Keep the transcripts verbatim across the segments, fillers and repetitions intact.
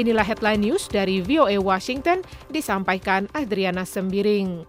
Inilah headline news dari V O A Washington, disampaikan Adriana Sembiring.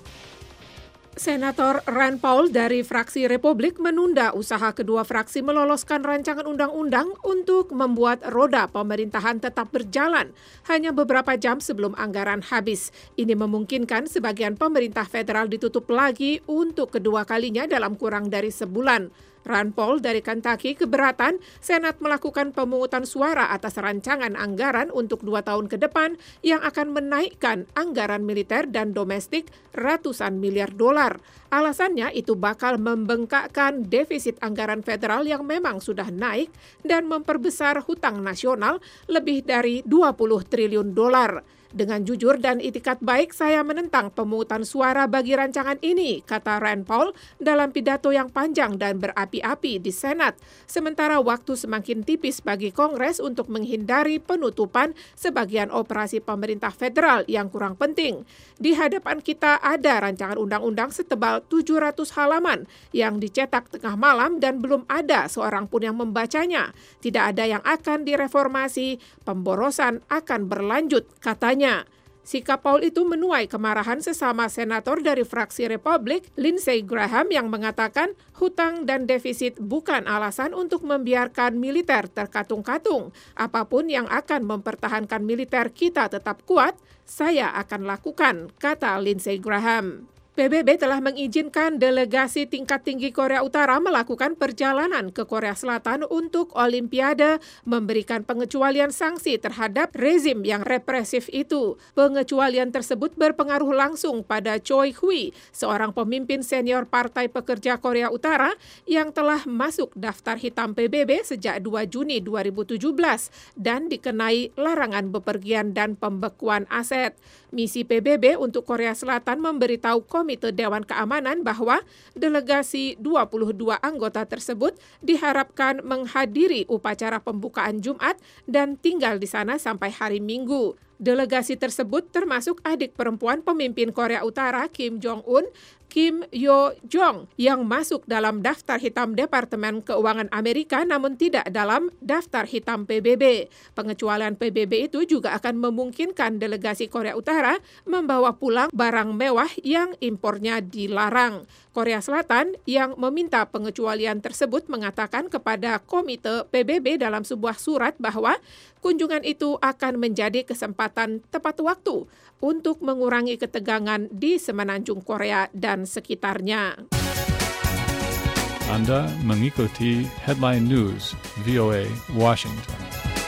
Senator Rand Paul dari fraksi Republik menunda usaha kedua fraksi meloloskan rancangan undang-undang untuk membuat roda pemerintahan tetap berjalan hanya beberapa jam sebelum anggaran habis. Ini memungkinkan sebagian pemerintah federal ditutup lagi untuk kedua kalinya dalam kurang dari sebulan. Rand Paul dari Kentucky keberatan Senat melakukan pemungutan suara atas rancangan anggaran untuk dua tahun ke depan yang akan menaikkan anggaran militer dan domestik ratusan miliar dolar. Alasannya itu bakal membengkakkan defisit anggaran federal yang memang sudah naik dan memperbesar hutang nasional lebih dari dua puluh triliun dolar. Dengan jujur dan itikat baik, saya menentang pemungutan suara bagi rancangan ini, kata Rand Paul dalam pidato yang panjang dan berapi-api di Senat. Sementara waktu semakin tipis bagi Kongres untuk menghindari penutupan sebagian operasi pemerintah federal yang kurang penting. Di hadapan kita ada rancangan undang-undang setebal tujuh ratus halaman yang dicetak tengah malam dan belum ada seorang pun yang membacanya. Tidak ada yang akan direformasi, pemborosan akan berlanjut, katanya. Sikap Paul itu menuai kemarahan sesama senator dari fraksi Republik, Lindsey Graham, yang mengatakan hutang dan defisit bukan alasan untuk membiarkan militer terkatung-katung. Apapun yang akan mempertahankan militer kita tetap kuat, saya akan lakukan, kata Lindsey Graham. P B B telah mengizinkan delegasi tingkat tinggi Korea Utara melakukan perjalanan ke Korea Selatan untuk Olimpiade, memberikan pengecualian sanksi terhadap rezim yang represif itu. Pengecualian tersebut berpengaruh langsung pada Choi Hui, seorang pemimpin senior Partai Pekerja Korea Utara yang telah masuk daftar hitam P B B sejak dua Juni dua ribu tujuh belas dan dikenai larangan bepergian dan pembekuan aset. Misi P B B untuk Korea Selatan memberitahu Komite Dewan Keamanan bahwa delegasi dua puluh dua anggota tersebut diharapkan menghadiri upacara pembukaan Jumat dan tinggal di sana sampai hari Minggu. Delegasi tersebut termasuk adik perempuan pemimpin Korea Utara Kim Jong-un, Kim Yo Jong, yang masuk dalam daftar hitam Departemen Keuangan Amerika namun tidak dalam daftar hitam P B B. Pengecualian P B B itu juga akan memungkinkan delegasi Korea Utara membawa pulang barang mewah yang impornya dilarang. Korea Selatan yang meminta pengecualian tersebut mengatakan kepada Komite P B B dalam sebuah surat bahwa kunjungan itu akan menjadi kesempatan tepat waktu untuk mengurangi ketegangan di semenanjung Korea dan sekitarnya. Anda mengikuti Headline News V O A Washington.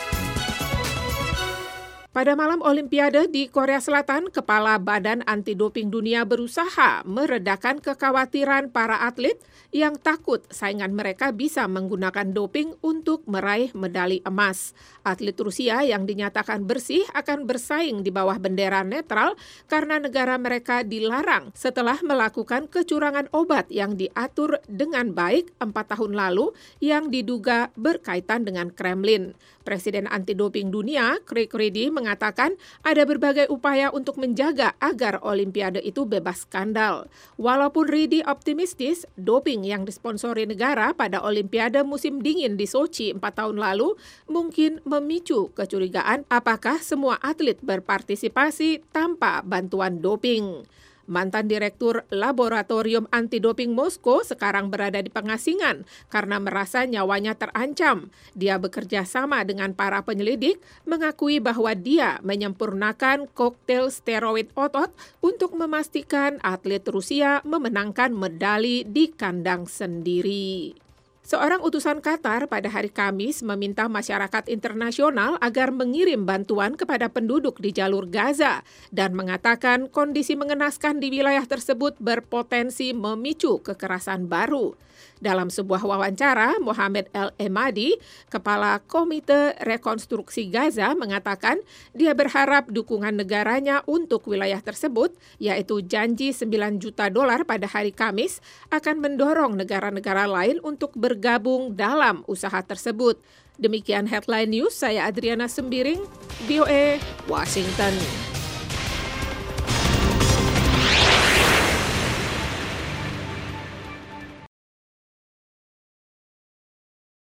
Pada malam Olimpiade di Korea Selatan, Kepala Badan Anti Doping Dunia berusaha meredakan kekhawatiran para atlet yang takut saingan mereka bisa menggunakan doping untuk meraih medali emas. Atlet Rusia yang dinyatakan bersih akan bersaing di bawah bendera netral karena negara mereka dilarang setelah melakukan kecurangan obat yang diatur dengan baik empat tahun lalu yang diduga berkaitan dengan Kremlin. Presiden Anti Doping Dunia, Craig Reedy, mengatakan ada berbagai upaya untuk menjaga agar Olimpiade itu bebas skandal. Walaupun Reedy optimistis, doping yang disponsori negara pada Olimpiade musim dingin di Sochi empat tahun lalu mungkin memicu kecurigaan apakah semua atlet berpartisipasi tanpa bantuan doping. Mantan Direktur Laboratorium Antidoping Moskow sekarang berada di pengasingan karena merasa nyawanya terancam. Dia bekerja sama dengan para penyelidik, mengakui bahwa dia menyempurnakan koktail steroid otot untuk memastikan atlet Rusia memenangkan medali di kandang sendiri. Seorang utusan Qatar pada hari Kamis meminta masyarakat internasional agar mengirim bantuan kepada penduduk di jalur Gaza dan mengatakan kondisi mengenaskan di wilayah tersebut berpotensi memicu kekerasan baru. Dalam sebuah wawancara, Mohamed El Emadi, Kepala Komite Rekonstruksi Gaza, mengatakan dia berharap dukungan negaranya untuk wilayah tersebut, yaitu janji sembilan juta dolar pada hari Kamis, akan mendorong negara-negara lain untuk bergabung dalam usaha tersebut. Demikian Headline News, saya Adriana Sembiring, V O A, Washington.